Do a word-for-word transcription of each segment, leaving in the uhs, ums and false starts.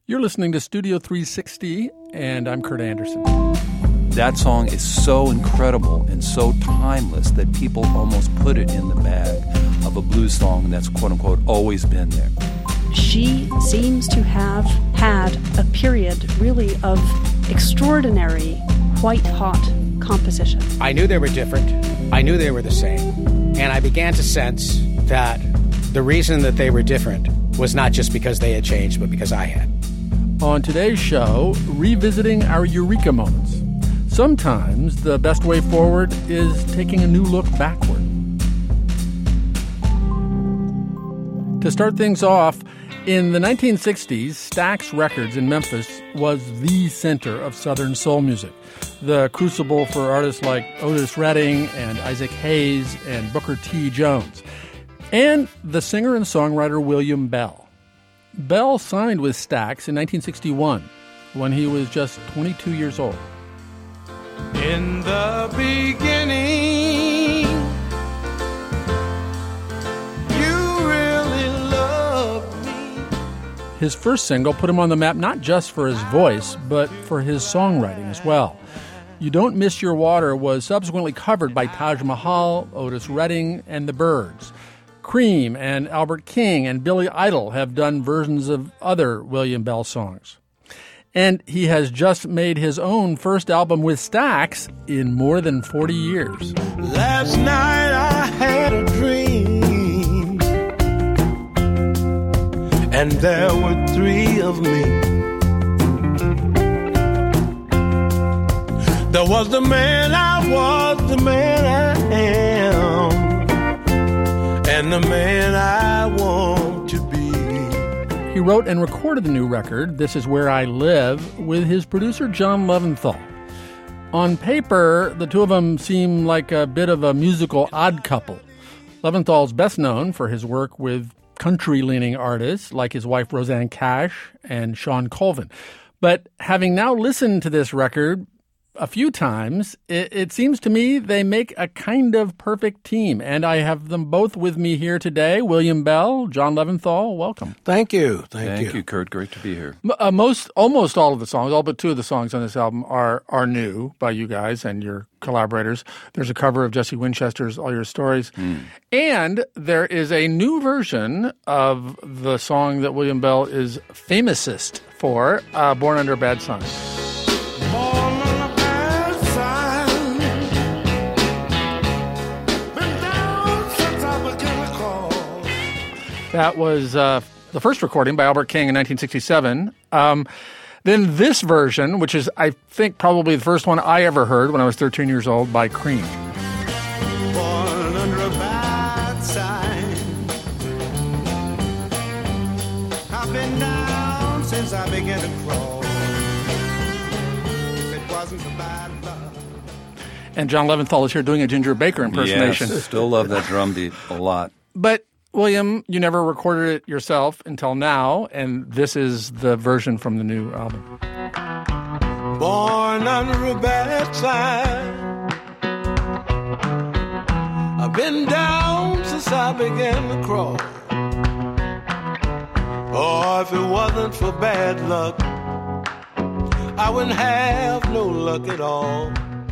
You're listening to Studio three sixty, and I'm Kurt Anderson. That song is so incredible and so timeless that people almost put it in the bag of a blues song that's quote-unquote always been there. She seems to have had a period really of extraordinary, white-hot composition. I knew they were different. I knew they were the same. And I began to sense that the reason that they were different was not just because they had changed, but because I had. On today's show, revisiting our eureka moments. Sometimes the best way forward is taking a new look backward. To start things off, in the nineteen sixties, Stax Records in Memphis was the center of Southern soul music, the crucible for artists like Otis Redding and Isaac Hayes and Booker T. Jones, and the singer and songwriter William Bell. Bell signed with Stax in nineteen sixty-one, when he was just twenty-two years old. In the beginning, you really loved me. His first single put him on the map not just for his voice, but for his songwriting as well. You Don't Miss Your Water was subsequently covered by Taj Mahal, Otis Redding, and the Byrds. Cream and Albert King and Billy Idol have done versions of other William Bell songs. And he has just made his own first album with Stax in more than forty years. Last night I had a dream, and there were three of me. There was the man I was, the man I am, and the man I want to be. He wrote and recorded the new record, This Is Where I Live, with his producer John Leventhal. On paper, the two of them seem like a bit of a musical odd couple. Leventhal's best known for his work with country-leaning artists like his wife Rosanne Cash and Sean Colvin. But having now listened to this record a few times, it, it seems to me they make a kind of perfect team. And I have them both with me here today. William Bell, John Leventhal, welcome. Thank you. Thank, Thank you. you, Kurt. Great to be here. Uh, most, almost all of the songs, all but two of the songs on this album are are new by you guys and your collaborators. There's a cover of Jesse Winchester's All Your Stories. Mm. And there is a new version of the song that William Bell is famousest for, uh, Born Under a Bad Sign. That was uh, the first recording by Albert King in nineteen sixty-seven. Um, then this version, which is, I think, probably the first one I ever heard when I was thirteen years old, by Cream. Born under a bad sign. I've been down since I began to crawl. If it wasn't for bad luck. And John Leventhal is here doing a Ginger Baker impersonation. Yes, still love that drum beat a lot. But William, you never recorded it yourself until now, and this is the version from the new album. Born under a bad sign. I've been down since I began to crawl. Oh, if it wasn't for bad luck, I wouldn't have no luck at all.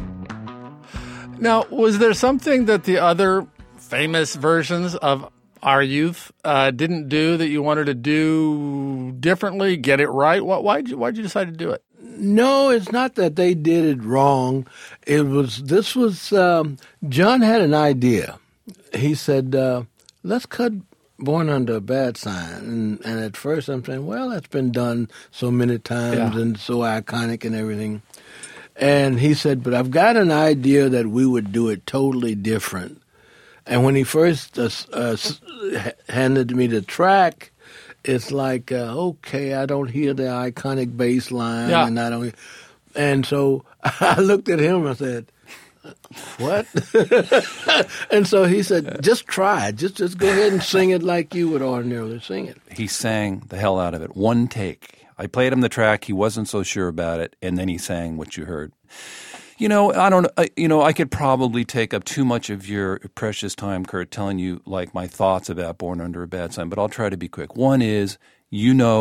Now, was there something that the other famous versions of Our Youth uh, didn't do that you wanted to do differently, get it right? What, why'd you, why'd you decide to do it? No, it's not that they did it wrong. It was, this was, um, John had an idea. He said, uh, let's cut Born Under a Bad Sign. And, and at first I'm saying, well, that's been done so many times Yeah. and so iconic and everything. And he said, but I've got an idea that we would do it totally different. And when he first uh, uh, handed me the track, it's like, uh, okay, I don't hear the iconic bass line, yeah. and I don't. And so I looked at him and said, "What?" And so he said, "Just try it. Just just go ahead and sing it like you would ordinarily sing it." He sang the hell out of it. One take. I played him the track. He wasn't so sure about it, and then he sang what you heard. You know, I don't. I, you know, I could probably take up too much of your precious time, Kurt, telling you like my thoughts about Born Under a Bad Sign, but I'll try to be quick. One is, you know,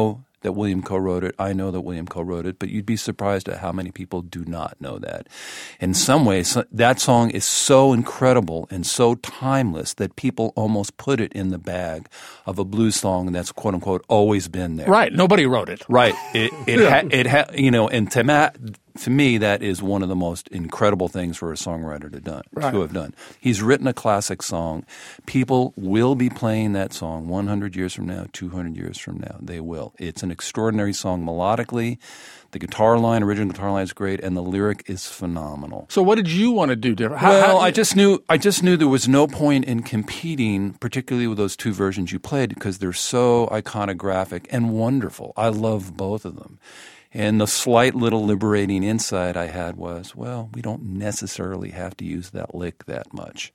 that William co-wrote it. I know that William co-wrote it, but you'd be surprised at how many people do not know that. In some ways, that song is so incredible and so timeless that people almost put it in the bag of a blues song that's quote unquote always been there. Right. Nobody wrote it. Right. It it ha, it ha, you know, and to ma- to me, that is one of the most incredible things for a songwriter to done right. to have done. He's written a classic song. People will be playing that song one hundred years from now, two hundred years from now. They will. It's an extraordinary song melodically. The guitar line, original guitar line is great, and the lyric is phenomenal. So what did you want to do different? How, well, how, I just knew I just knew there was no point in competing, particularly with those two versions you played, because they're so iconographic and wonderful. I love both of them. And the slight little liberating insight I had was, well, we don't necessarily have to use that lick that much.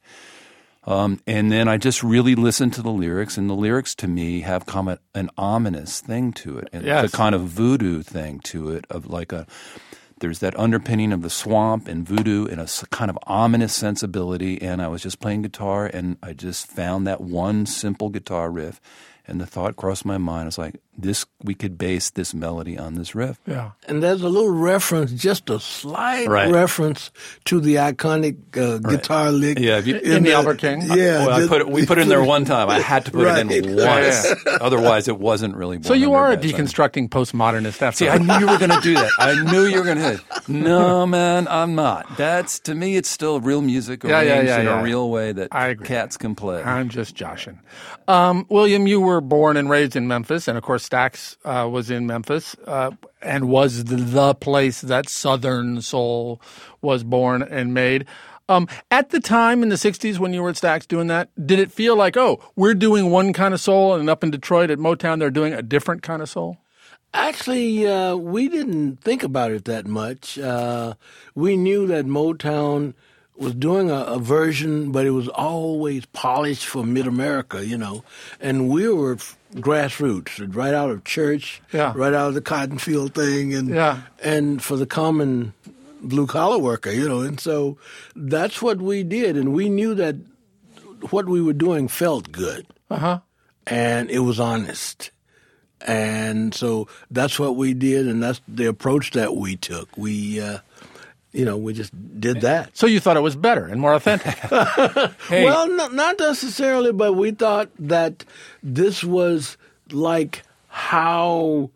Um, and then I just really listened to the lyrics, and the lyrics to me have come a, an ominous thing to it, and yes. the kind of voodoo thing to it, of like a there's that underpinning of the swamp and voodoo and a kind of ominous sensibility. And I was just playing guitar, and I just found that one simple guitar riff. And the thought crossed my mind. I was like, this, we could base this melody on this riff. Yeah. And there's a little reference, just a slight right. reference to the iconic uh, right. guitar lick. Yeah, you, in, in the Albert King? Yeah. Well, I put it, we put it in there one time. I had to put right. it in once. Yeah. Otherwise, it wasn't really born. So you are a bad deconstructing song. postmodernist after See, I knew you were going to do that. I knew you were going to. No, man, I'm not. That's, to me, it's still real music yeah, arranged yeah, yeah, in yeah. a real way that I agree. cats can play. I'm just joshing. Um, William, you were born and raised in Memphis, and of course Stax uh, was in Memphis uh, and was the, the place that Southern soul was born and made. Um, at the time in the sixties when you were at Stax doing that, did it feel like, oh, we're doing one kind of soul, and up in Detroit at Motown they're doing a different kind of soul? Actually, uh, we didn't think about it that much. Uh, we knew that Motown was doing a, a version, but it was always polished for mid-America, you know. And we were f- grassroots, right out of church, yeah. right out of the cotton field thing, and yeah. and for the common blue-collar worker, you know. And so that's what we did, and we knew that what we were doing felt good, uh-huh. and it was honest. And so that's what we did, and that's the approach that we took. We... Uh, You know, we just did that. So you thought it was better and more authentic. Hey. Well, no, not necessarily, but we thought that this was like how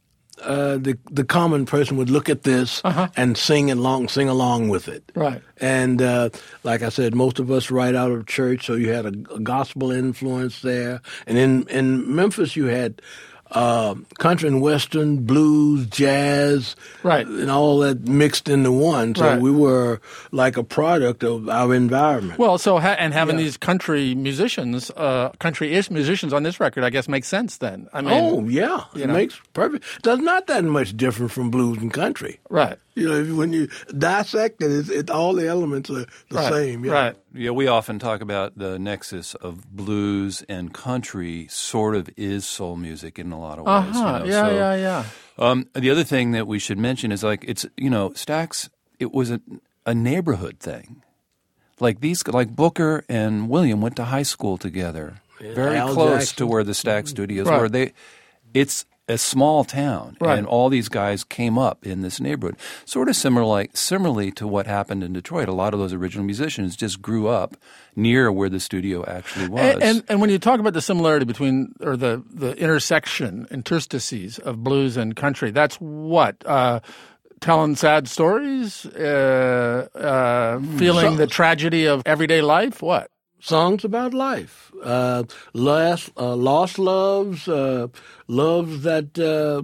uh, the the common person would look at this uh-huh. and sing along, sing along with it. Right. And uh, like I said, most of us right out of church, so you had a, a gospel influence there. And in, in Memphis, you had Uh, country and western, blues, jazz, right. and all that mixed into one. So right. we were like a product of our environment. Well, so ha- and having Yeah. these country musicians, uh, country-ish musicians on this record, I guess makes sense then. I mean, oh yeah, it know. makes perfect. That's not that much different from blues and country. right. You know, when you dissect it, it's, it all the elements are the right. same. Yeah. Right. Yeah, we often talk about the nexus of blues and country sort of is soul music in a lot of ways. Uh-huh. You know? Yeah, so, yeah, yeah. Um, the other thing that we should mention is like it's, you know, Stax, it was a, a neighborhood thing. Like these, like Booker and William went to high school together, Yeah. very Al close Jackson. to where the Stax studios Right. were. They, it's a small town, Right. and all these guys came up in this neighborhood. Sort of similar, like similarly to what happened in Detroit. A lot of those original musicians just grew up near where the studio actually was. And, and and when you talk about the similarity between or the the intersection interstices of blues and country, that's what. Uh, Telling sad stories, uh, uh, feeling So- the tragedy of everyday life. What? Songs about life, uh, lost, uh, lost loves, uh, loves that uh,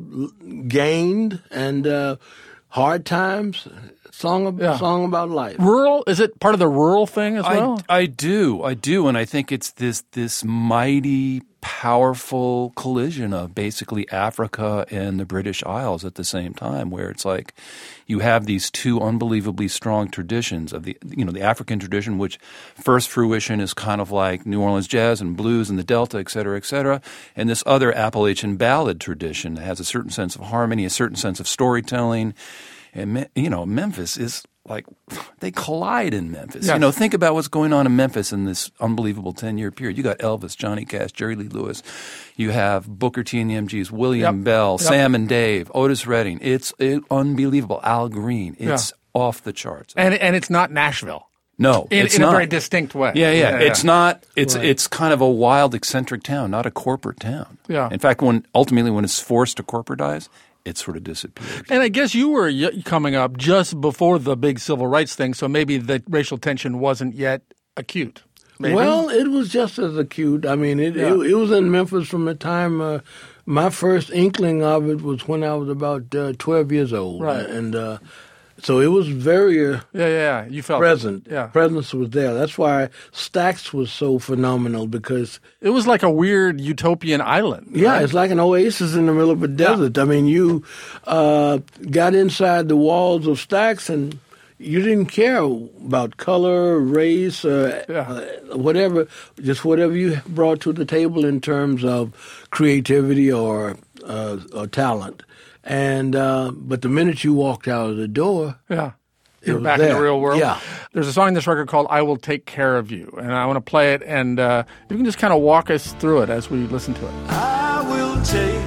gained, and uh, hard times. Song, Yeah. song about life. Rural? Is it part of the rural thing as well? I, I do, I do, and I think it's this this mighty, powerful collision of basically Africa and the British Isles at the same time, where it's like you have these two unbelievably strong traditions of the you know the African tradition, which first fruition is kind of like New Orleans jazz and blues and the Delta, et cetera, et cetera, and this other Appalachian ballad tradition that has a certain sense of harmony, a certain sense of storytelling. And, you know, Memphis is like they collide in Memphis. Yes. You know, think about what's going on in Memphis in this unbelievable ten-year period. You got Elvis, Johnny Cash, Jerry Lee Lewis. You have Booker T and the M Gs, William Yep. Bell, Yep. Sam and Dave, Otis Redding. It's it, unbelievable. Al Green. It's Yeah. off the charts. And and it's not Nashville. No, In, it's in not. a very distinct way. Yeah, yeah. It's not. It's Right. it's kind of a wild, eccentric town, not a corporate town. Yeah. In fact, when ultimately when it's forced to corporatize, it sort of disappears. And I guess you were y- coming up just before the big civil rights thing, so maybe the racial tension wasn't yet acute. Maybe? Well, it was just as acute. I mean, it Yeah. it, it was in Memphis from the time uh, my first inkling of it was when I was about uh, twelve years old. Right. And uh, so it was very uh, yeah, yeah, yeah. You felt present. Yeah. Presence was there. That's why Stax was so phenomenal because, It was like a weird utopian island. yeah, right? it's like an oasis in the middle of a desert. I mean, you uh, got inside the walls of Stax and you didn't care about color, race, uh, Yeah. uh, whatever, just whatever you brought to the table in terms of creativity or uh, or talent. And uh, but the minute you walked out of the door, Yeah. it You're was back in there. the real world. Yeah. There's a song in this record called I Will Take Care of You, and I want to play it, and uh, you can just kind of walk us through it as we listen to it. I will take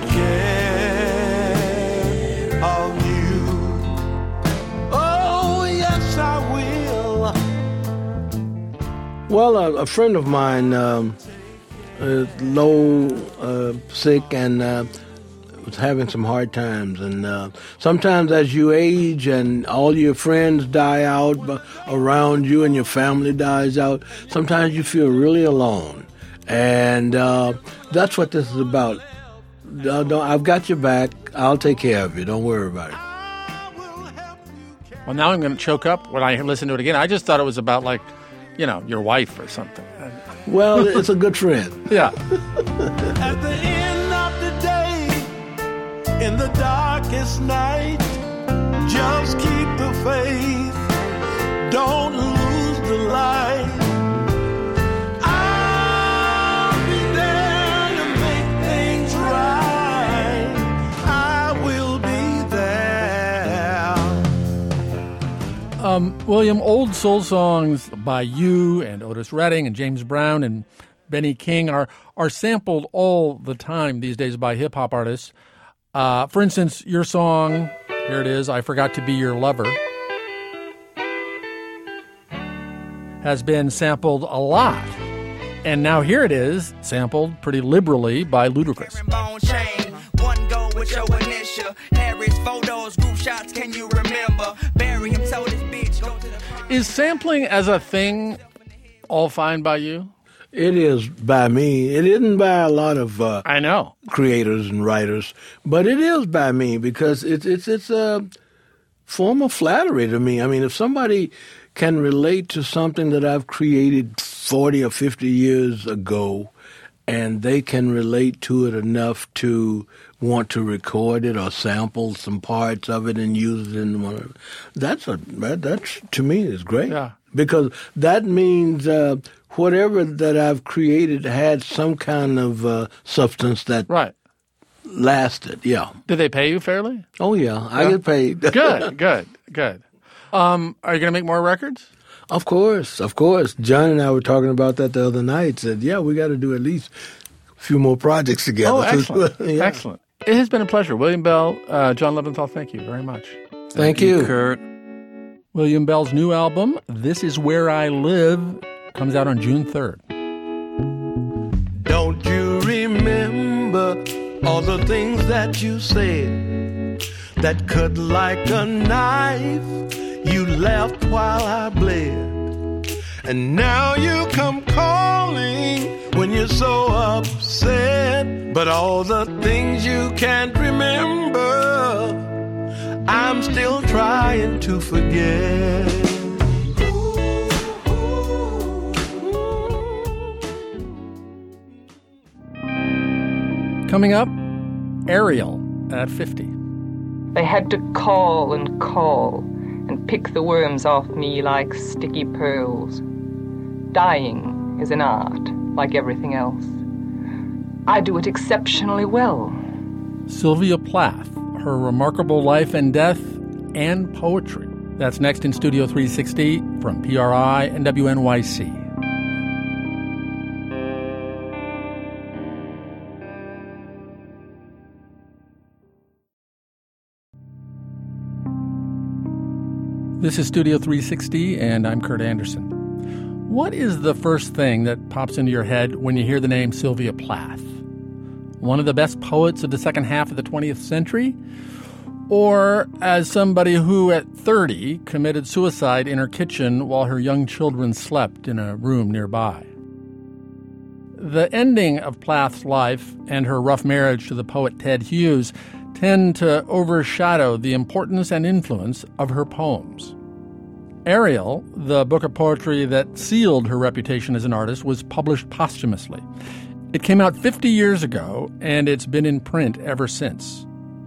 care of you. Oh, yes, I will. Well, a, a friend of mine, um, uh, low, uh, sick, and uh, was having some hard times. And uh, sometimes as you age and all your friends die out b- around you and your family dies out, sometimes you feel really alone. And uh, that's what this is about. Uh, don't, I've got your back. I'll take care of you. Don't worry about it. Well, now I'm going to choke up when I listen to it again. I just thought it was about, like, you know, your wife or something. Well, it's a good friend. Yeah. At the end of the day, in the darkest night, just keep the faith. Don't lose the light. I'll be there to make things right. I will be there. Um, William, old soul songs by you and Otis Redding and James Brown and Benny King are are sampled all the time these days by hip-hop artists. Uh, for instance, your song, here it is, I Forgot to Be Your Lover, has been sampled a lot. And now here it is, sampled pretty liberally by Ludacris. Bone chain, one go with your initial. Harry's photos, group shots, can you remember? Bury him, told his bitch, go to the front. Is sampling as a thing all fine by you? It is by me. It isn't by a lot of uh, I know. creators and writers, but it is by me because it's it's it's a form of flattery to me. I mean, if somebody can relate to something that I've created forty or fifty years ago, and they can relate to it enough to want to record it or sample some parts of it and use it in one, that's a that, that's to me is great. Yeah. Because that means uh, whatever that I've created had some kind of uh, substance that Right. lasted. Yeah. Did they pay you fairly? Oh yeah, I Yeah. get paid. Good, good, good. Um, are you going to make more records? Of course, of course. John and I were talking about that the other night. Said, yeah, we got to do at least a few more projects together. Oh, excellent. Yeah. Excellent. It has been a pleasure. William Bell, uh, John Leventhal, thank you very much. Thank you. Kurt. William Bell's new album, This Is Where I Live, comes out on June third. Don't you remember all the things that you said that cut like a knife? You left while I bled, and now you come calling when you're so upset. But all the things you can't remember, I'm still trying to forget. Coming up, Ariel at fifty. They had to call and call and pick the worms off me like sticky pearls. Dying is an art, like everything else. I do it exceptionally well. Sylvia Plath, her remarkable life and death and poetry. That's next in Studio three sixty from P R I and W N Y C. This is Studio three sixty, and I'm Kurt Anderson. What is the first thing that pops into your head when you hear the name Sylvia Plath? One of the best poets of the second half of the twentieth century? Or as somebody who at thirty committed suicide in her kitchen while her young children slept in a room nearby? The ending of Plath's life and her rough marriage to the poet Ted Hughes tend to overshadow the importance and influence of her poems. Ariel, the book of poetry that sealed her reputation as an artist, was published posthumously. It came out fifty years ago, and it's been in print ever since.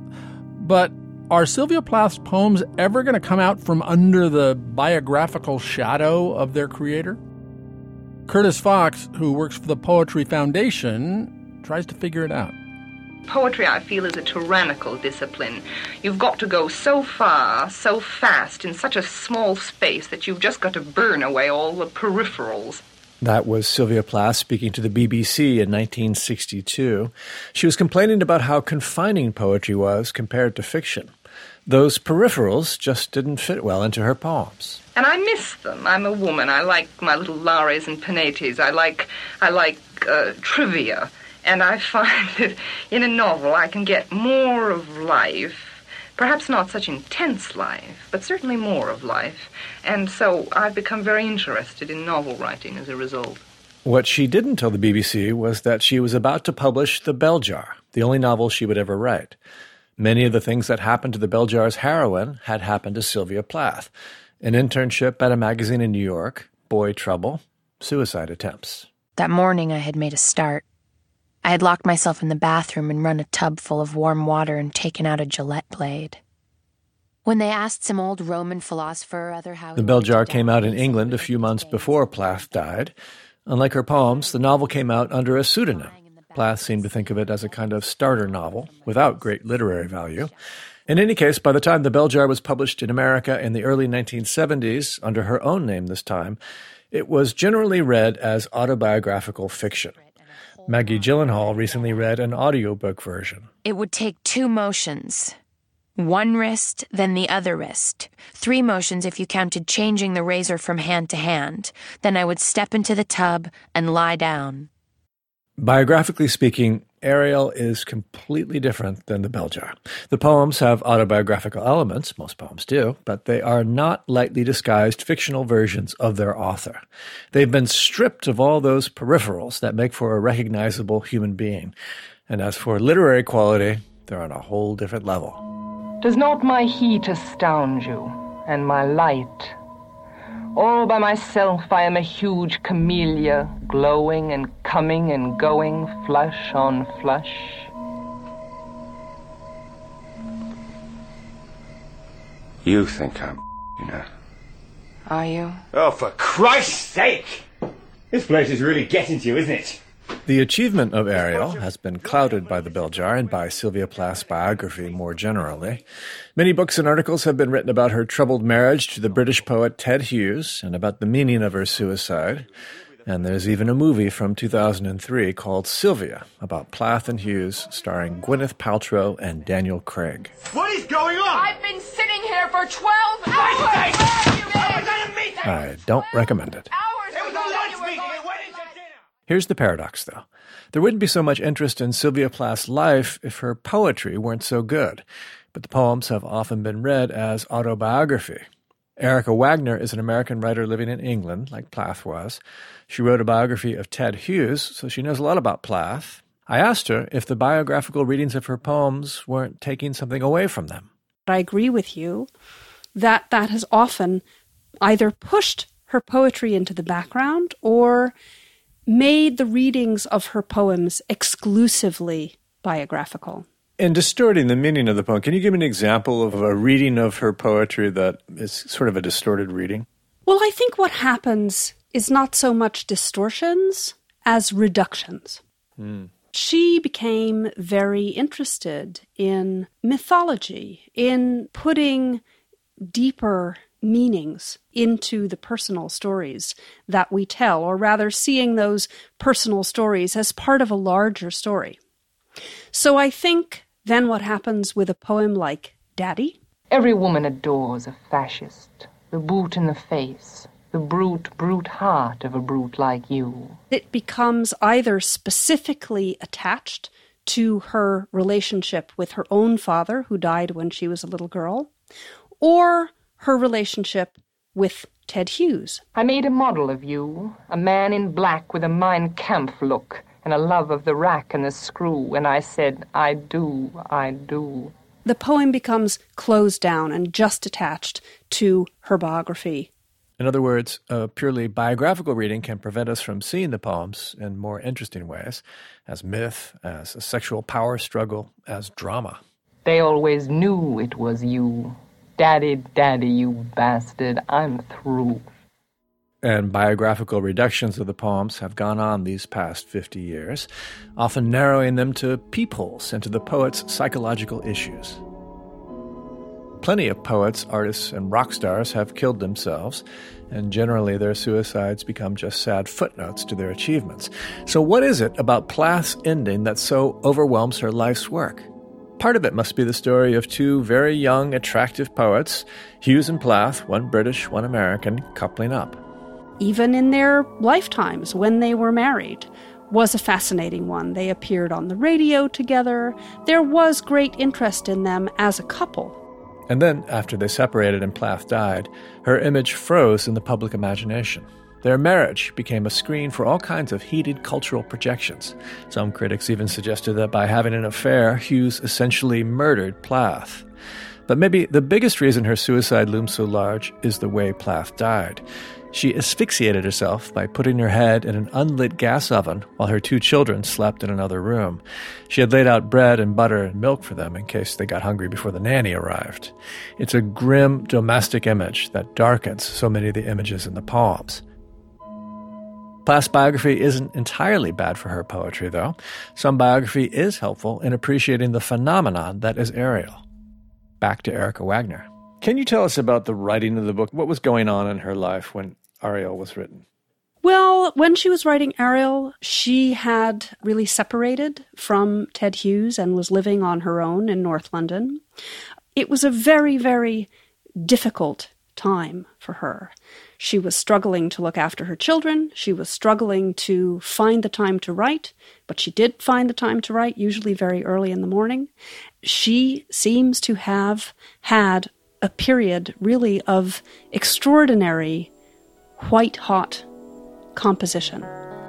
But are Sylvia Plath's poems ever going to come out from under the biographical shadow of their creator? Curtis Fox, who works for the Poetry Foundation, tries to figure it out. Poetry, I feel, is a tyrannical discipline. You've got to go so far, so fast, in such a small space that you've just got to burn away all the peripherals. That was Sylvia Plath speaking to the B B C in nineteen sixty-two. She was complaining about how confining poetry was compared to fiction. Those peripherals just didn't fit well into her poems. And I miss them. I'm a woman. I like my little Lares and Penates. I like, I like uh, trivia. And I find that in a novel I can get more of life, perhaps not such intense life, but certainly more of life. And so I've become very interested in novel writing as a result. What she didn't tell the B B C was that she was about to publish The Bell Jar, the only novel she would ever write. Many of the things that happened to The Bell Jar's heroine had happened to Sylvia Plath. An internship at a magazine in New York, boy trouble, suicide attempts. That morning I had made a start. I had locked myself in the bathroom and run a tub full of warm water and taken out a Gillette blade. When they asked some old Roman philosopher or other how... The Bell Jar came out in England a few months before Plath died. Unlike her poems, the novel came out under a pseudonym. Plath seemed to think of it as a kind of starter novel, without great literary value. In any case, by the time The Bell Jar was published in America in the early nineteen seventies, under her own name this time, it was generally read as autobiographical fiction. Maggie Gyllenhaal recently read an audiobook version. It would take two motions. One wrist, then the other wrist. Three motions if you counted changing the razor from hand to hand. Then I would step into the tub and lie down. Biographically speaking, Ariel is completely different than The Bell Jar. The poems have autobiographical elements, most poems do, but they are not lightly disguised fictional versions of their author. They've been stripped of all those peripherals that make for a recognizable human being. And as for literary quality, they're on a whole different level. Does not my heat astound you, and my light? All by myself I am a huge camellia, glowing and coming and going, flush on flush. You think I'm you know. Are you? Oh, for Christ's sake! This place is really getting to you, isn't it? The achievement of Ariel has been clouded by The Bell Jar and by Sylvia Plath's biography more generally. Many books and articles have been written about her troubled marriage to the British poet Ted Hughes and about the meaning of her suicide. And there's even a movie from two thousand three called Sylvia about Plath and Hughes, starring Gwyneth Paltrow and Daniel Craig. What is going on? I've been sitting here for twelve hours! Where have you been? I don't recommend it. Here's the paradox, though. There wouldn't be so much interest in Sylvia Plath's life if her poetry weren't so good, but the poems have often been read as autobiography. Erica Wagner is an American writer living in England, like Plath was. She wrote a biography of Ted Hughes, so she knows a lot about Plath. I asked her if the biographical readings of her poems weren't taking something away from them. I agree with you that that has often either pushed her poetry into the background or made the readings of her poems exclusively biographical. In distorting the meaning of the poem, can you give me an example of a reading of her poetry that is sort of a distorted reading? Well, I think what happens is not so much distortions as reductions. Mm. She became very interested in mythology, in putting deeper meanings into the personal stories that we tell, or rather seeing those personal stories as part of a larger story. So I think then what happens with a poem like Daddy? Every woman adores a fascist, the boot in the face, the brute, brute heart of a brute like you. It becomes either specifically attached to her relationship with her own father, who died when she was a little girl, or her relationship with Ted Hughes. I made a model of you, a man in black with a Mein Kampf look and a love of the rack and the screw, and I said, I do, I do. The poem becomes closed down and just attached to her biography. In other words, a purely biographical reading can prevent us from seeing the poems in more interesting ways, as myth, as a sexual power struggle, as drama. They always knew it was you. Daddy, daddy, you bastard, I'm through. And biographical reductions of the poems have gone on these past fifty years, often narrowing them to peepholes into the poet's psychological issues. Plenty of poets, artists, and rock stars have killed themselves, and generally their suicides become just sad footnotes to their achievements. So what is it about Plath's ending that so overwhelms her life's work? Part of it must be the story of two very young, attractive poets, Hughes and Plath, one British, one American, coupling up. Even in their lifetimes, when they were married, was a fascinating one. They appeared on the radio together. There was great interest in them as a couple. And then, after they separated and Plath died, her image froze in the public imagination. Their marriage became a screen for all kinds of heated cultural projections. Some critics even suggested that by having an affair, Hughes essentially murdered Plath. But maybe the biggest reason her suicide looms so large is the way Plath died. She asphyxiated herself by putting her head in an unlit gas oven while her two children slept in another room. She had laid out bread and butter and milk for them in case they got hungry before the nanny arrived. It's a grim domestic image that darkens so many of the images in the poems. Plath's biography isn't entirely bad for her poetry, though. Some biography is helpful in appreciating the phenomenon that is Ariel. Back to Erica Wagner. Can you tell us about the writing of the book? What was going on in her life when Ariel was written? Well, when she was writing Ariel, she had really separated from Ted Hughes and was living on her own in North London. It was a very, very difficult time for her. She was struggling to look after her children. She was struggling to find the time to write, but she did find the time to write, usually very early in the morning. She seems to have had a period really of extraordinary white-hot composition.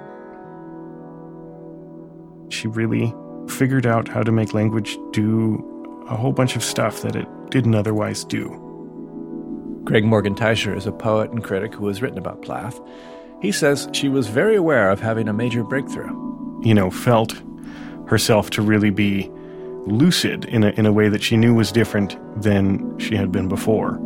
She really figured out how to make language do a whole bunch of stuff that it didn't otherwise do. Greg Morgenthaler is a poet and critic who has written about Plath. He says she was very aware of having a major breakthrough. You know, felt herself to really be lucid in a, in a way that she knew was different than she had been before.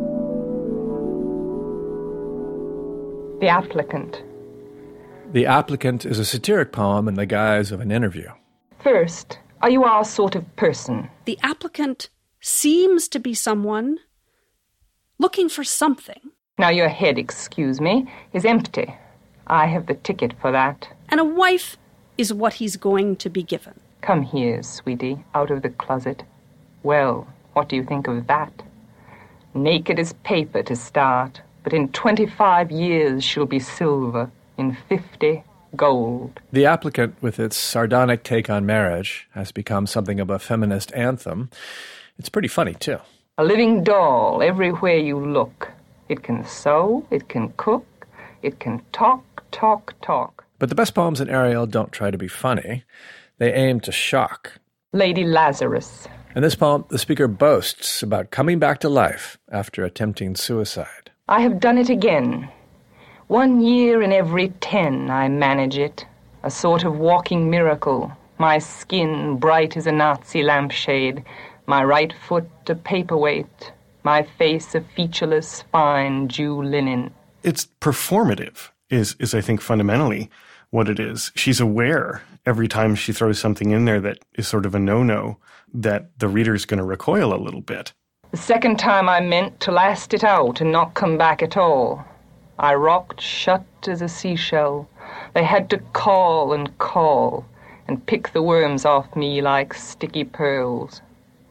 The Applicant. The Applicant is a satiric poem in the guise of an interview. First, are you our sort of person? The applicant seems to be someone looking for something. Now your head, excuse me, is empty. I have the ticket for that. And a wife is what he's going to be given. Come here, sweetie, out of the closet. Well, what do you think of that? Naked as paper to start, but in twenty-five years she'll be silver, in fifty, gold. The Applicant, with its sardonic take on marriage, has become something of a feminist anthem. It's pretty funny, too. A living doll everywhere you look. It can sew, it can cook, it can talk, talk, talk. But the best poems in Ariel don't try to be funny. They aim to shock. Lady Lazarus. In this poem, the speaker boasts about coming back to life after attempting suicide. I have done it again. One year in every ten I manage it. A sort of walking miracle. My skin bright as a Nazi lampshade. My right foot a paperweight. My face a featureless, fine Jew linen. It's performative, is, is I think, fundamentally what it is. She's aware every time she throws something in there that is sort of a no-no that the reader's going to recoil a little bit. The second time I meant to last it out and not come back at all. I rocked shut as a seashell. They had to call and call and pick the worms off me like sticky pearls.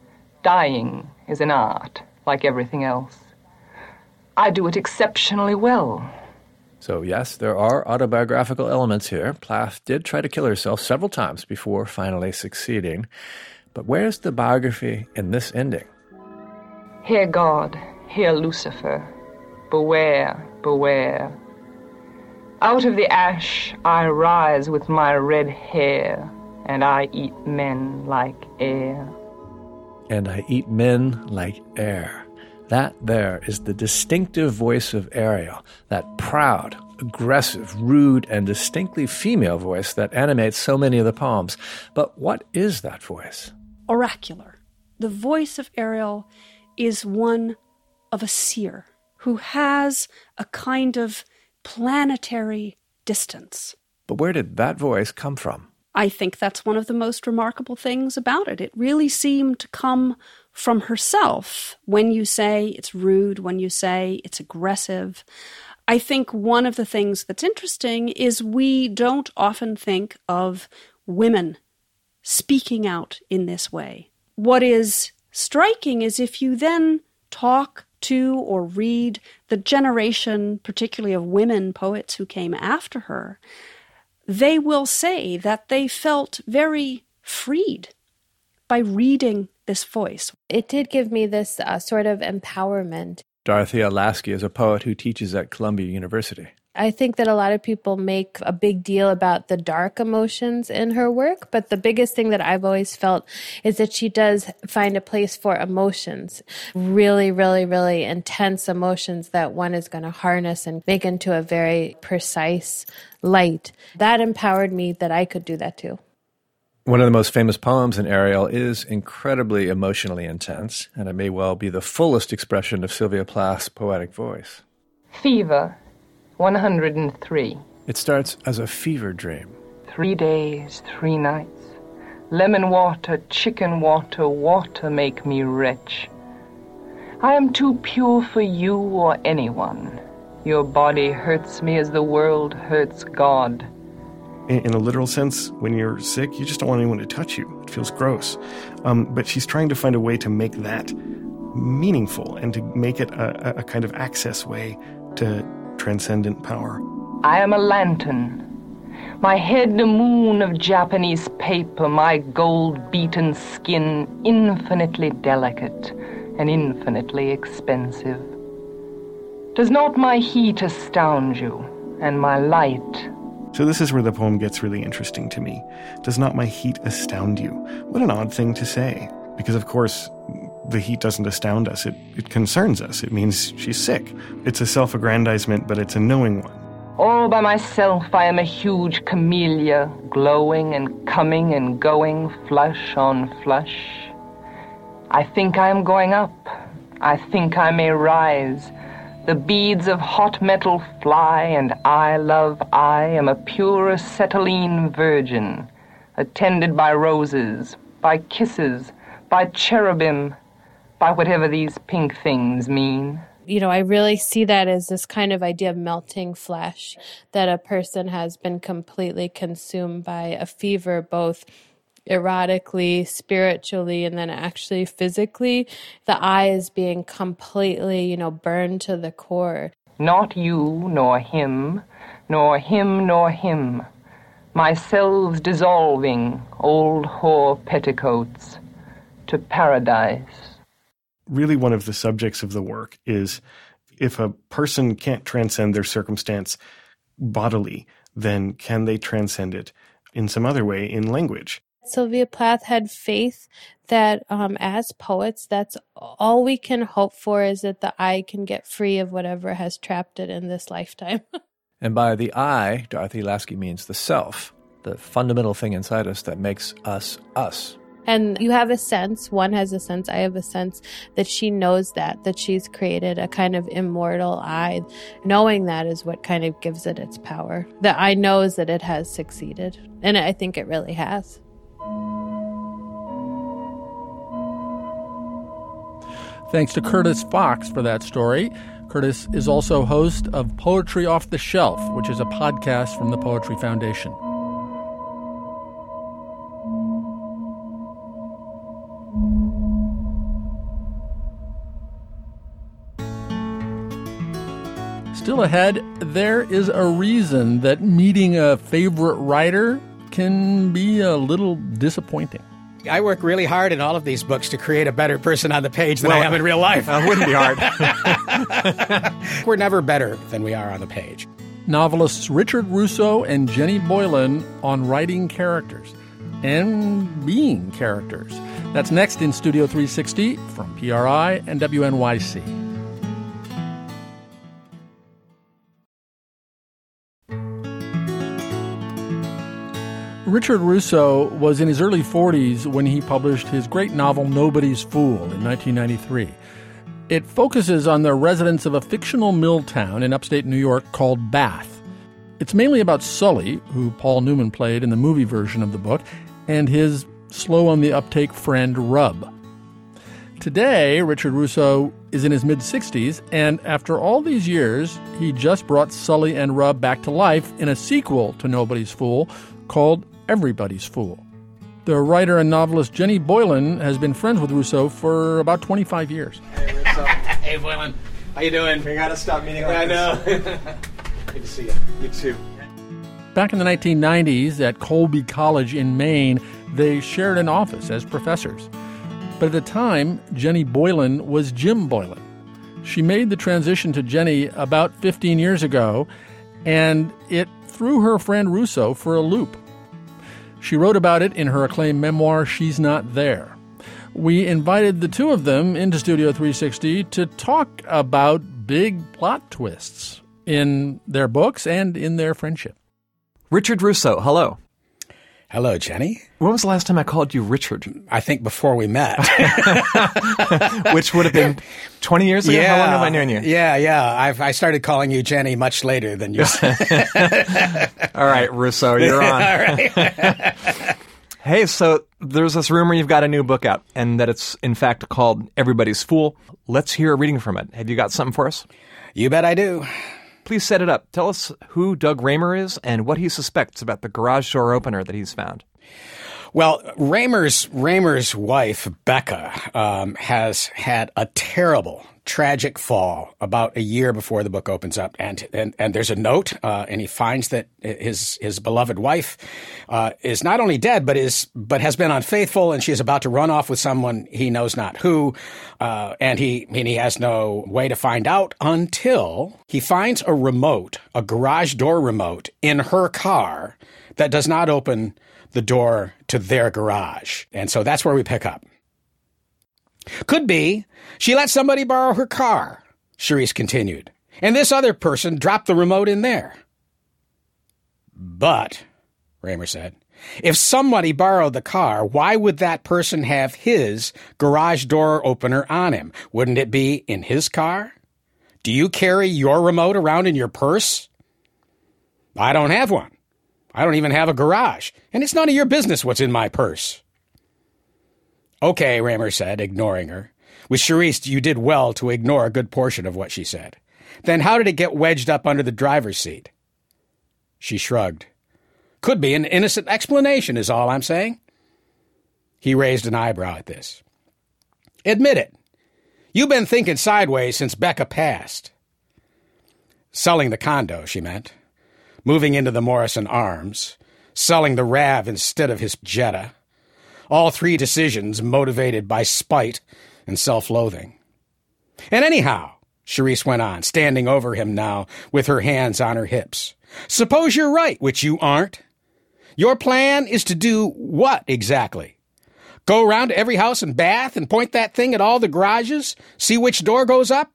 Dying is an art, like everything else. I do it exceptionally well. So yes, there are autobiographical elements here. Plath did try to kill herself several times before finally succeeding. But where's the biography in this ending? Hear God, hear Lucifer, beware, beware. Out of the ash I rise with my red hair, and I eat men like air. And I eat men like air. That there is the distinctive voice of Ariel, that proud, aggressive, rude, and distinctly female voice that animates so many of the poems. But what is that voice? Oracular. The voice of Ariel is one of a seer who has a kind of planetary distance. But where did that voice come from? I think that's one of the most remarkable things about it. It really seemed to come from herself. When you say it's rude, when you say it's aggressive, I think one of the things that's interesting is we don't often think of women speaking out in this way. What is striking is if you then talk to or read the generation, particularly of women poets who came after her, they will say that they felt very freed by reading this voice. It did give me this uh, sort of empowerment. Dorothea Lasky is a poet who teaches at Columbia University. I think that a lot of people make a big deal about the dark emotions in her work, but the biggest thing that I've always felt is that she does find a place for emotions, really, really, really intense emotions that one is going to harness and make into a very precise light. That empowered me that I could do that too. One of the most famous poems in Ariel is incredibly emotionally intense, and it may well be the fullest expression of Sylvia Plath's poetic voice. Fever. one hundred three. It starts as a fever dream. Three days, three nights. Lemon water, chicken water, water make me wretch. I am too pure for you or anyone. Your body hurts me as the world hurts God. In, in a literal sense, when you're sick, you just don't want anyone to touch you. It feels gross. Um, but she's trying to find a way to make that meaningful and to make it a, a kind of access way to transcendent power. I am a lantern. My head a moon of Japanese paper, my gold-beaten skin infinitely delicate and infinitely expensive. Does not my heat astound you, and my light? So this is where the poem gets really interesting to me. Does not my heat astound you? What an odd thing to say. Because, of course, the heat doesn't astound us. It, it concerns us. It means she's sick. It's a self-aggrandizement, but it's a knowing one. All by myself I am a huge camellia, glowing and coming and going, flush on flush. I think I am going up. I think I may rise. The beads of hot metal fly, and I, love, I am a pure acetylene virgin, attended by roses, by kisses, by cherubim, by whatever these pink things mean. You know, I really see that as this kind of idea of melting flesh, that a person has been completely consumed by a fever, both erotically, spiritually, and then actually physically. The eye is being completely, you know, burned to the core. Not you, nor him, nor him, nor him. Myselves dissolving, old whore petticoats, to paradise. Really, one of the subjects of the work is if a person can't transcend their circumstance bodily, then can they transcend it in some other way, in language? Sylvia Plath had faith that um, as poets, that's all we can hope for, is that the eye can get free of whatever has trapped it in this lifetime. And by the I, Dorothea Lasky means the self, the fundamental thing inside us that makes us us. And you have a sense, one has a sense, I have a sense that she knows that, that she's created a kind of immortal I. Knowing that is what kind of gives it its power. The I knows that it has succeeded. And I think it really has. Thanks to Curtis Fox for that story. Curtis is also host of Poetry Off the Shelf, which is a podcast from the Poetry Foundation. Still ahead, there is a reason that meeting a favorite writer can be a little disappointing. I work really hard in all of these books to create a better person on the page than well, I am in real life. It uh, wouldn't be hard. We're never better than we are on the page. Novelists Richard Russo and Jenny Boylan on writing characters and being characters. That's next in Studio three sixty from P R I and W N Y C. Richard Russo was in his early forties when he published his great novel Nobody's Fool in nineteen ninety-three. It focuses on the residents of a fictional mill town in upstate New York called Bath. It's mainly about Sully, who Paul Newman played in the movie version of the book, and his slow-on-the-uptake friend Rub. Today, Richard Russo is in his mid-sixties, and after all these years, he just brought Sully and Rub back to life in a sequel to Nobody's Fool called Everybody's Fool. The writer and novelist Jenny Boylan has been friends with Russo for about twenty-five years. Hey, Russo. Hey, Boylan. How you doing? We gotta stop meeting like I know. this. Good to see you. You too. Back in the nineteen nineties at Colby College in Maine, they shared an office as professors. But at the time, Jenny Boylan was Jim Boylan. She made the transition to Jenny about fifteen years ago, and it threw her friend Russo for a loop. She wrote about it in her acclaimed memoir, She's Not There. We invited the two of them into Studio three sixty to talk about big plot twists in their books and in their friendship. Richard Russo, hello. Hello, Jenny. When was the last time I called you Richard? I think before we met. Which would have been twenty years ago? Yeah, How long have I known you? Yeah, yeah. I've, I started calling you Jenny much later than you said. All right, Russo, you're on. All right. Hey, so there's this rumor you've got a new book out, and that it's, in fact, called Everybody's Fool. Let's hear a reading from it. Have you got something for us? You bet I do. Please set it up. Tell us who Doug Raymer is and what he suspects about the garage door opener that he's found. Well, Raymer's Raymer's wife, Becca, um, has had a terrible, tragic fall about a year before the book opens up. And and, and there's a note, uh, and he finds that his his beloved wife uh, is not only dead, but is but has been unfaithful, and she is about to run off with someone he knows not who. Uh, and he and he has no way to find out until he finds a remote, a garage door remote in her car that does not open the door to their garage. And so that's where we pick up. Could be she let somebody borrow her car, Charisse continued, and this other person dropped the remote in there. But, Raymer said, if somebody borrowed the car, why would that person have his garage door opener on him? Wouldn't it be in his car? Do you carry your remote around in your purse? I don't have one. I don't even have a garage, and it's none of your business what's in my purse. Okay, Raymer said, ignoring her. With Charisse, you did well to ignore a good portion of what she said. Then how did it get wedged up under the driver's seat? She shrugged. Could be an innocent explanation is all I'm saying. He raised an eyebrow at this. Admit it. You've been thinking sideways since Becca passed. Selling the condo, she meant. Moving into the Morrison Arms. Selling the Rav instead of his Jetta. All three decisions motivated by spite and self-loathing. And anyhow, Charisse went on, standing over him now with her hands on her hips. Suppose you're right, which you aren't. Your plan is to do what exactly? Go around to every house in Bath and point that thing at all the garages? See which door goes up?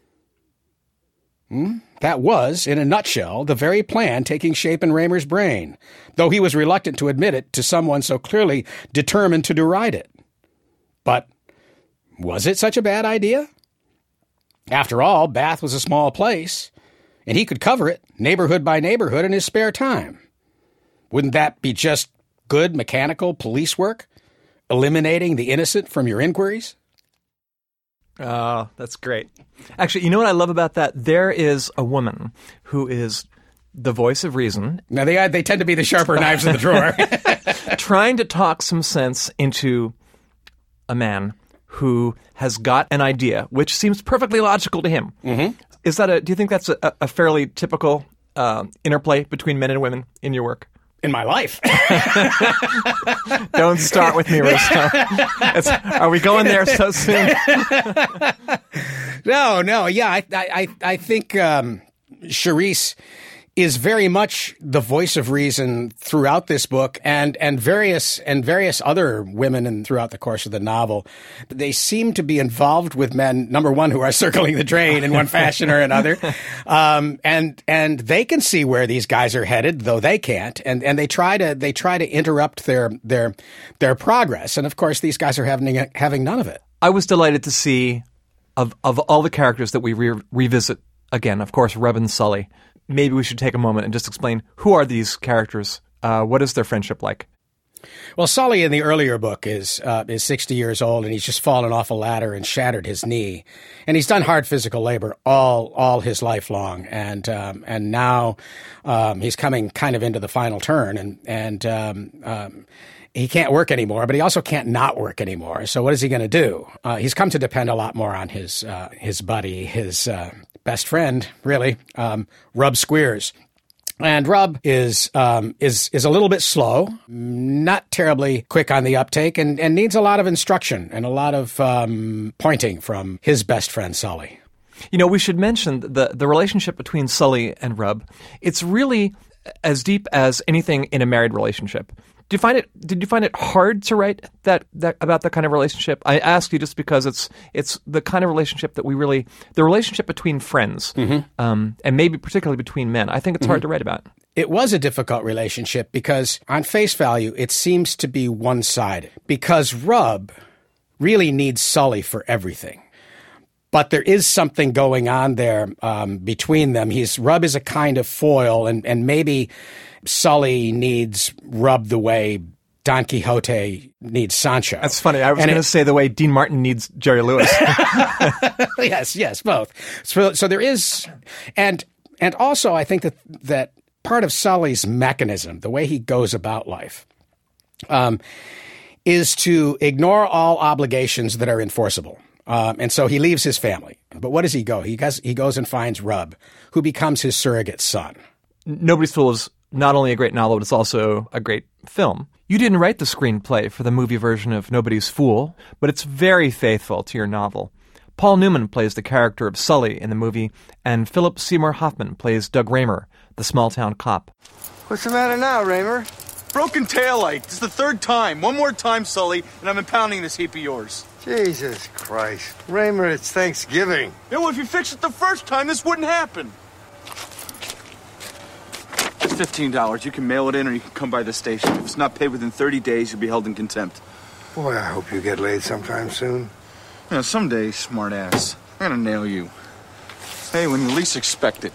Hmm? That was, in a nutshell, the very plan taking shape in Raymer's brain, though he was reluctant to admit it to someone so clearly determined to deride it. But was it such a bad idea? After all, Bath was a small place, and he could cover it, neighborhood by neighborhood, in his spare time. Wouldn't that be just good mechanical police work, eliminating the innocent from your inquiries? Oh, that's great. Actually, you know what I love about that? There is a woman who is the voice of reason. Now, they, they tend to be the sharper knives in the drawer. Trying to talk some sense into a man who has got an idea, which seems perfectly logical to him. Mm-hmm. Is that a? Do you think that's a, a fairly typical uh, interplay between men and women in your work? In my life. Don't start with me, Russo. It's, are we going there so soon? no, no. Yeah, I, I, I think um, Charisse is very much the voice of reason throughout this book, and and various and various other women in, throughout the course of the novel. They seem to be involved with men, number one, who are circling the drain in one fashion or another, um, and and they can see where these guys are headed, though they can't, and and they try to they try to interrupt their their their progress, and of course these guys are having having none of it. I was delighted to see of of all the characters that we re- revisit again. Of course, Rub and Sully. Maybe we should take a moment and just explain who are these characters? Uh, what is their friendship like? Well, Sully in the earlier book is uh, is sixty years old, and he's just fallen off a ladder and shattered his knee, and he's done hard physical labor all all his life long, and um, and now um, he's coming kind of into the final turn, and and um, um, he can't work anymore, but he also can't not work anymore. So what is he going to do? Uh, he's come to depend a lot more on his uh, his buddy, his uh, best friend, really, um, Rub Squeers. And Rub is um, is is a little bit slow, not terribly quick on the uptake, and, and needs a lot of instruction and a lot of um, pointing from his best friend, Sully. You know, we should mention the the relationship between Sully and Rub. It's really as deep as anything in a married relationship. Did you find it? Did you find it hard to write that, that about that kind of relationship? I ask you just because it's it's the kind of relationship that we really the relationship between friends, mm-hmm. um, and maybe particularly between men. I think it's mm-hmm. hard to write about. It was a difficult relationship because, on face value, it seems to be one-sided. Because Rub really needs Sully for everything. But there is something going on there um, between them. He's Rub is a kind of foil, and, and maybe Sully needs Rub the way Don Quixote needs Sancho. That's funny. I was going to say the way Dean Martin needs Jerry Lewis. yes, yes, both. So, so there is, and and also I think that that part of Sully's mechanism, the way he goes about life, um, is to ignore all obligations that are enforceable. Um, and so he leaves his family. But what does he go? He goes, he goes and finds Rub, who becomes his surrogate son. Nobody's Fool is not only a great novel, but it's also a great film. You didn't write the screenplay for the movie version of Nobody's Fool, but it's very faithful to your novel. Paul Newman plays the character of Sully in the movie, and Philip Seymour Hoffman plays Doug Raymer, the small-town cop. What's the matter now, Raymer? Broken taillight. This is the third time. One more time, Sully, and I'm impounding this heap of yours. Jesus Christ. Raymer, it's Thanksgiving. Yeah, well, if you fixed it the first time, this wouldn't happen. It's fifteen dollars. You can mail it in or you can come by the station. If it's not paid within thirty days, you'll be held in contempt. Boy, I hope you get laid sometime soon. Yeah, someday, smartass. I'm gonna nail you. Hey, when you least expect it.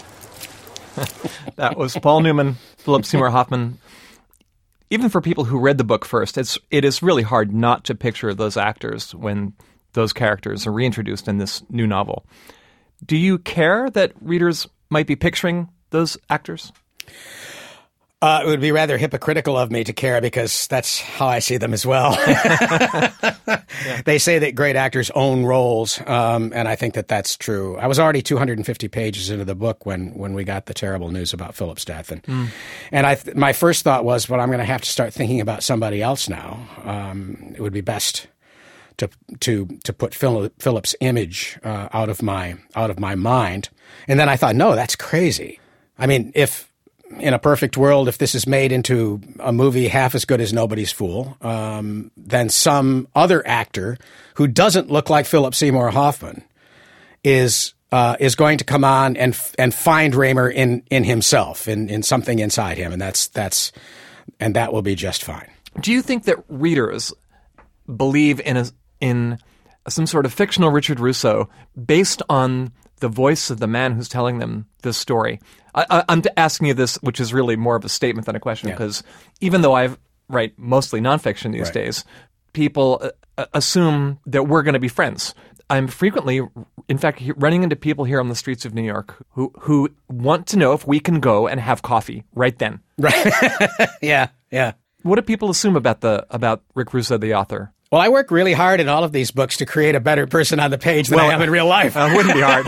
That was Paul Newman, Philip Seymour Hoffman. Even for people who read the book first, it's it is really hard not to picture those actors when those characters are reintroduced in this new novel. Do you care that readers might be picturing those actors? Uh, it would be rather hypocritical of me to care because that's how I see them as well. yeah. They say that great actors own roles, um, and I think that that's true. I was already two hundred fifty pages into the book when, when we got the terrible news about Philip's death. And, mm. and I th- my first thought was, well, I'm going to have to start thinking about somebody else now. Um, it would be best to to to put Phil- Philip's image uh, out of my out of my mind. And then I thought, no, that's crazy. I mean, if... in a perfect world, if this is made into a movie half as good as Nobody's Fool, um, then some other actor who doesn't look like Philip Seymour Hoffman is uh, is going to come on and and find Raymer in in himself, in in something inside him, and that's that's and that will be just fine. Do you think that readers believe in a in some sort of fictional Richard Russo based on the voice of the man who's telling them this story? I, I'm asking you this, which is really more of a statement than a question, because yeah. even though I write mostly nonfiction these right. days, people uh, assume that we're going to be friends. I'm frequently, in fact, he- running into people here on the streets of New York who who want to know if we can go and have coffee right then. Right. yeah, yeah. What do people assume about the about Rick Russo, the author? Well, I work really hard in all of these books to create a better person on the page than well, I am in real life. Uh, wouldn't be hard.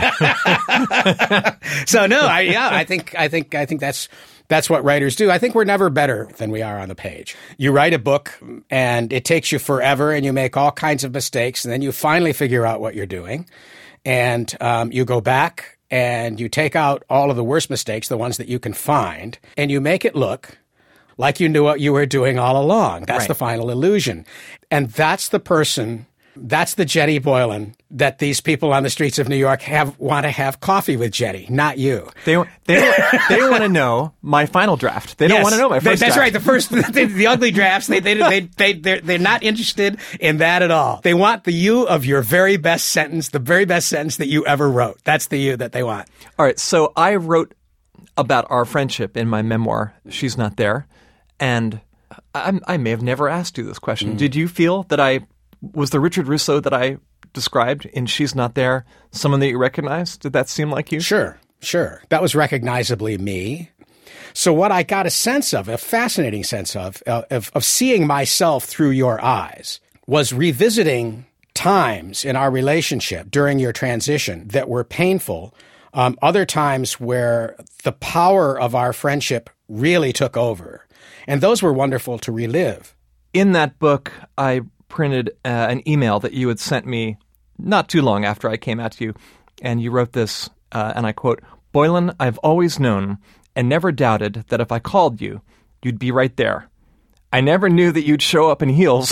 So no, I, yeah, I think I think I think that's that's what writers do. I think we're never better than we are on the page. You write a book and it takes you forever, and you make all kinds of mistakes, and then you finally figure out what you're doing, and um, you go back and you take out all of the worst mistakes, the ones that you can find, and you make it look like you knew what you were doing all along. That's right. The final illusion. And that's the person, that's the Jenny Boylan that these people on the streets of New York have want to have coffee with Jenny, not you. They they they want to know my final draft. They don't Yes, want to know my they- first That's draft. right. The first, the, the ugly drafts, they, they, they, they, they're, they're not interested in that at all. They want the you of your very best sentence, the very best sentence that you ever wrote. That's the you that they want. All right, so I wrote about our friendship in my memoir, She's Not There. And I, I may have never asked you this question. Mm. Did you feel that I was the Richard Russo that I described in She's Not There someone that you recognized? Did that seem like you? Sure, sure. That was recognizably me. So what I got a sense of, a fascinating sense of, uh, of, of seeing myself through your eyes, was revisiting times in our relationship during your transition that were painful, um, other times where the power of our friendship really took over. And those were wonderful to relive. In that book, I printed uh, an email that you had sent me not too long after I came out to you, and you wrote this, uh, and I quote, "Boylan, I've always known and never doubted that if I called you, you'd be right there. I never knew that you'd show up in heels."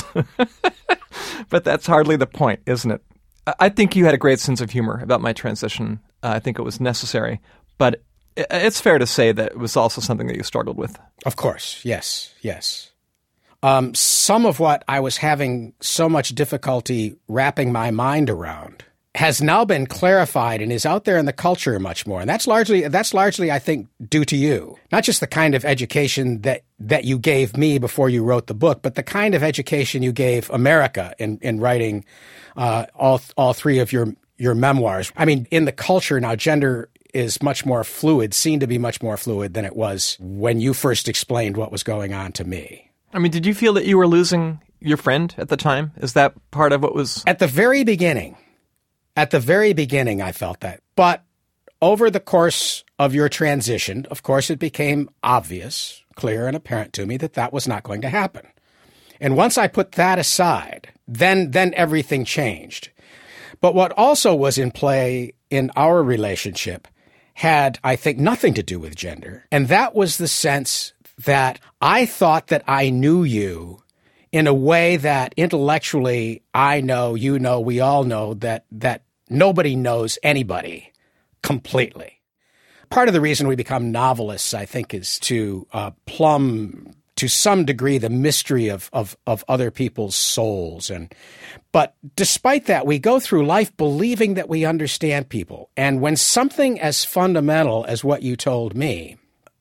But that's hardly the point, isn't it? I think you had a great sense of humor about my transition. Uh, I think it was necessary. But it's fair to say that it was also something that you struggled with. Of course. Yes. Yes. Um, some of what I was having so much difficulty wrapping my mind around has now been clarified and is out there in the culture much more. And that's largely, that's largely, I think, due to you. Not just the kind of education that, that you gave me before you wrote the book, but the kind of education you gave America in, in writing uh, all, all three of your, your memoirs. I mean, in the culture now, gender is much more fluid, seen to be much more fluid than it was when you first explained what was going on to me. I mean, did you feel that you were losing your friend at the time? Is that part of what was... At the very beginning, at the very beginning, I felt that. But over the course of your transition, of course, it became obvious, clear and apparent to me that that was not going to happen. And once I put that aside, then, then everything changed. But what also was in play in our relationship had, I think, nothing to do with gender. And that was the sense that I thought that I knew you in a way that intellectually I know, you know, we all know that that nobody knows anybody completely. Part of the reason we become novelists, I think, is to uh, plumb to some degree the mystery of, of, of other people's souls. And but despite that, we go through life believing that we understand people. And when something as fundamental as what you told me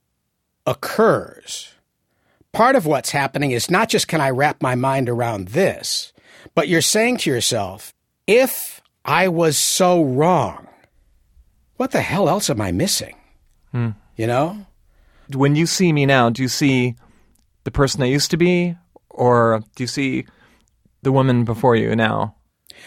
occurs, part of what's happening is not just can I wrap my mind around this, but you're saying to yourself, if I was so wrong, what the hell else am I missing? Hmm. You know? When you see me now, do you see the person I used to be, or do you see the woman before you now?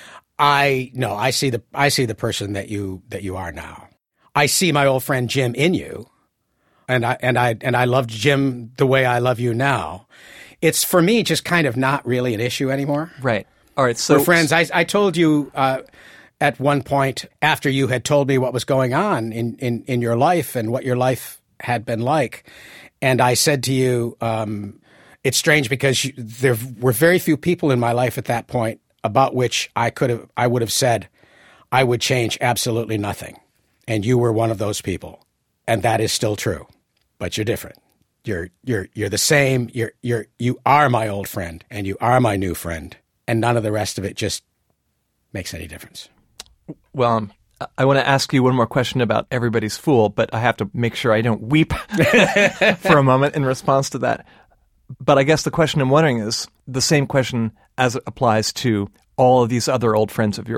I no, I see the I see the person that you that you are now. I see my old friend Jim in you, and I and I and I loved Jim the way I love you now. It's for me just kind of not really an issue anymore. Right. All right. So we're friends. I I told you uh, at one point after you had told me what was going on in in in your life and what your life had been like. And I said to you, um, it's strange because you, there were very few people in my life at that point about which I could have, I would have said, I would change absolutely nothing. And you were one of those people. And that is still true. But you're different. You're, you're, you're the same. You're, you're, you are my old friend and you are my new friend. And none of the rest of it just makes any difference. Well, um, I want to ask you one more question about Everybody's Fool, but I have to make sure I don't weep for a moment in response to that. But I guess the question I'm wondering is the same question as it applies to all of these other old friends of yours.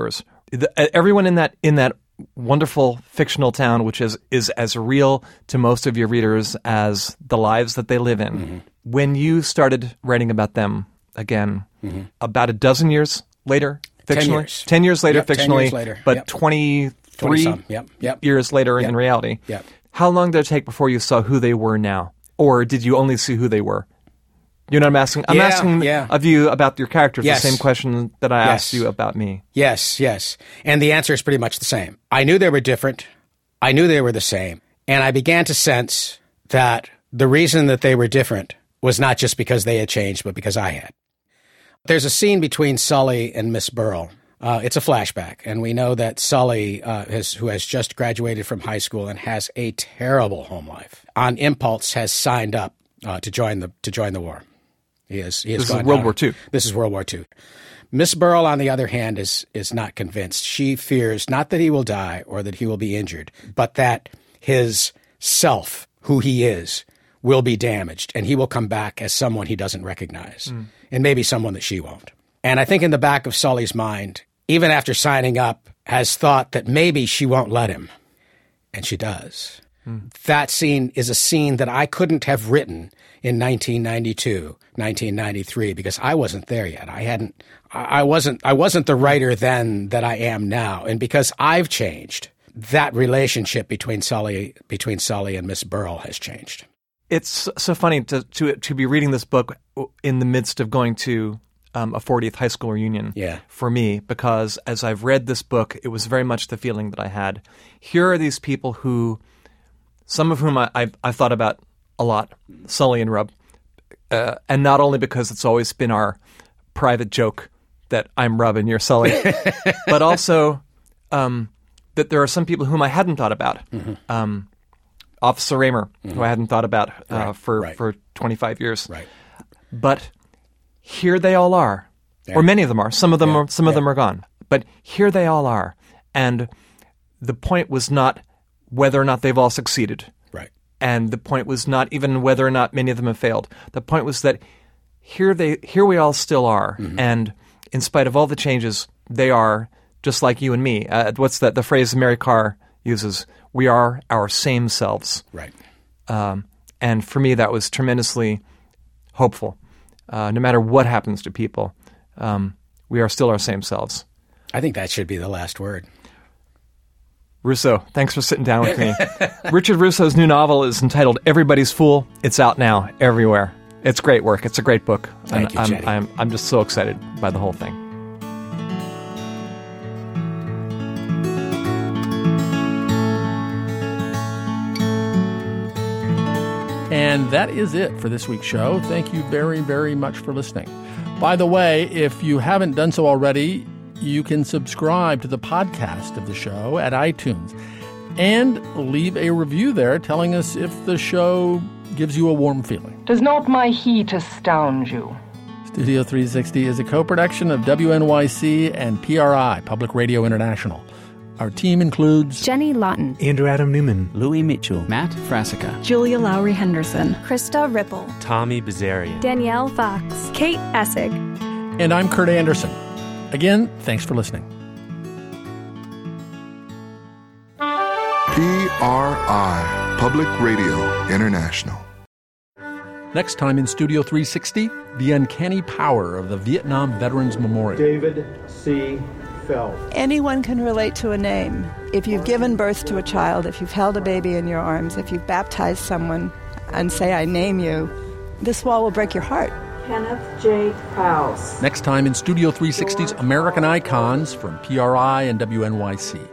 the, everyone in that in that wonderful fictional town, which is is as real to most of your readers as the lives that they live in. Mm-hmm. When you started writing about them again, mm-hmm. about a dozen years later, fictionally, ten years, ten years later, yep, fictionally, ten years later. but Yep. twenty-three Yep. Yep. years later Yep. in reality. Yep. How long did it take before you saw who they were now, or did you only see who they were? You know what I'm asking? I'm Yeah, asking yeah. of you about your characters Yes. the same question that I Yes. asked you about me. Yes, yes. And the answer is pretty much the same. I knew they were different. I knew they were the same. And I began to sense that the reason that they were different was not just because they had changed, but because I had. There's a scene between Sully and Miss Burrell. Uh, it's a flashback, and we know that Sully, uh, has, who has just graduated from high school and has a terrible home life, on impulse has signed up uh, to join the to join the war. He has. He has This is gone World down- War Two. This is World War Two. Miss Burrell, on the other hand, is is not convinced. She fears not that he will die or that he will be injured, but that his self, who he is, will be damaged, and he will come back as someone he doesn't recognize, Mm. and maybe someone that she won't. And I think in the back of Sully's mind, even after signing up, has thought that maybe she won't let him, and she does. Mm. That scene is a scene that I couldn't have written in nineteen ninety-two, nineteen ninety-three, because I wasn't there yet. I hadn't, I wasn't, I wasn't the writer then that I am now. And because I've changed, that relationship between Sully, between Sully and Miss Burrell has changed. It's so funny to, to, to be reading this book in the midst of going to um, a fortieth high school reunion Yeah. for me, because as I've read this book, it was very much the feeling that I had. Here are these people who, some of whom I, I've, I've thought about a lot, Sully and Rub, uh, and not only because it's always been our private joke that I'm Rub and you're Sully, but also um, that there are some people whom I hadn't thought about. Mm-hmm. Um, Officer Raymer, Mhm. who I hadn't thought about uh, Right, for, right. for twenty-five years. Right. But here they all are, Yeah. or many of them are. Some of them Yeah, are. Some of yeah. them are gone. But here they all are, and the point was not whether or not they've all succeeded. Right. And the point was not even whether or not many of them have failed. The point was that here they, here we all still are, Mm-hmm. and in spite of all the changes, they are just like you and me. Uh, what's that? The phrase Mary Carr uses: "We are our same selves." Right. Um, and for me, that was tremendously hopeful. Uh, no matter what happens to people, um, we are still our same selves. I think that should be the last word. Russo, thanks for sitting down with me. Richard Russo's new novel is entitled Everybody's Fool. It's out now everywhere. It's great work. It's a great book. Thank and you, I'm, Jenny. I'm, I'm just so excited by the whole thing. And that is it for this week's show. Thank you very, very much for listening. By the way, if you haven't done so already, you can subscribe to the podcast of the show at iTunes and leave a review there telling us if the show gives you a warm feeling. Does not my heat astound you? Studio three sixty is a co-production of W N Y C and P R I, Public Radio International. Our team includes Jenny Lawton, Andrew Adam Newman, Louis Mitchell, Matt Frasica, Julia Lowry Henderson, Krista Ripple, Tommy Bazarian, Danielle Fox, Kate Essig, and I'm Kurt Anderson. Again, thanks for listening. P R I, Public Radio International. Next time in Studio three sixty, the uncanny power of the Vietnam Veterans Memorial. David C. Felt. Anyone can relate to a name. If you've given birth to a child, if you've held a baby in your arms, if you've baptized someone and say, I name you, this wall will break your heart. Kenneth J. House. Next time in Studio three sixty's American Icons from P R I and W N Y C.